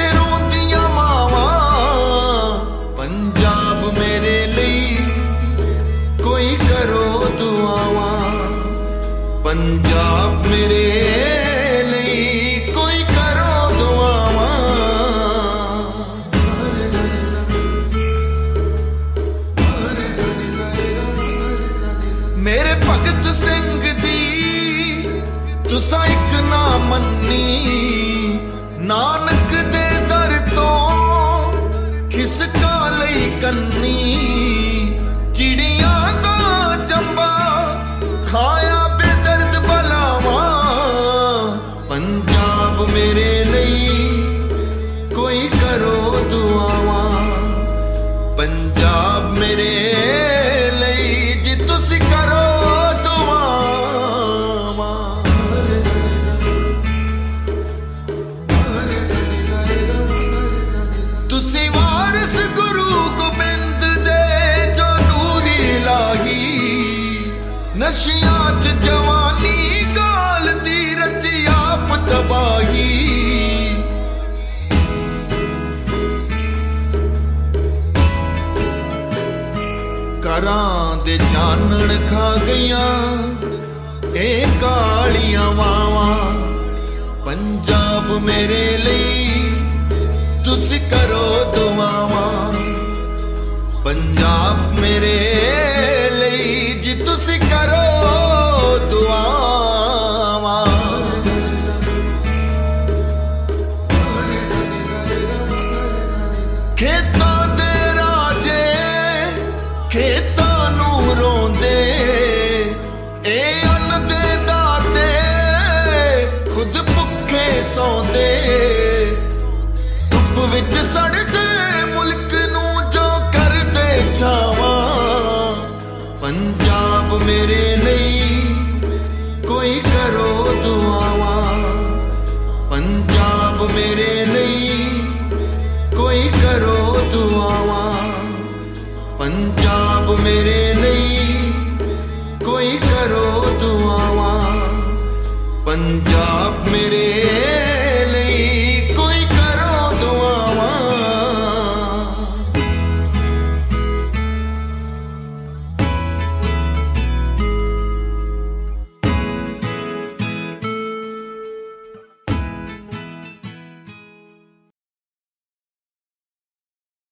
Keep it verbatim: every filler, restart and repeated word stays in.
पिछे रोंदियां मावां पंजाब मेरे लिए कोई करो दुआवां पंजाब मेरे मेरे भगत सिंह दी तुसा एक ना मन्नी नानक दे दर तो खिसका लई कन्नी चिड़ियां दा चंबा खाया बेदर्द बलावा पंजाब मेरे लिए कोई करो दुआवा पंजाब मेरे नशियां च जवानी गाल दी रची आप तबाही घरां दे जानन खा गईयां ए कालियां वावां पंजाब मेरे लिए तुसी करो दुआवां पंजाब मेरे लिए जी तुसी करो दुआवां खेतां दे राजे खेतां नूं रोंदे ए अन्न दे दाते खुद भुखे सौंदे धुप विच सड़दे मुल्क नूं जो करदे छावां पंजाब मेरे लिए कोई करो दुआवां पंजाब मेरे लिए कोई करो दुआवां पंजाब मेरे लिए कोई करो दुआवां पंजाब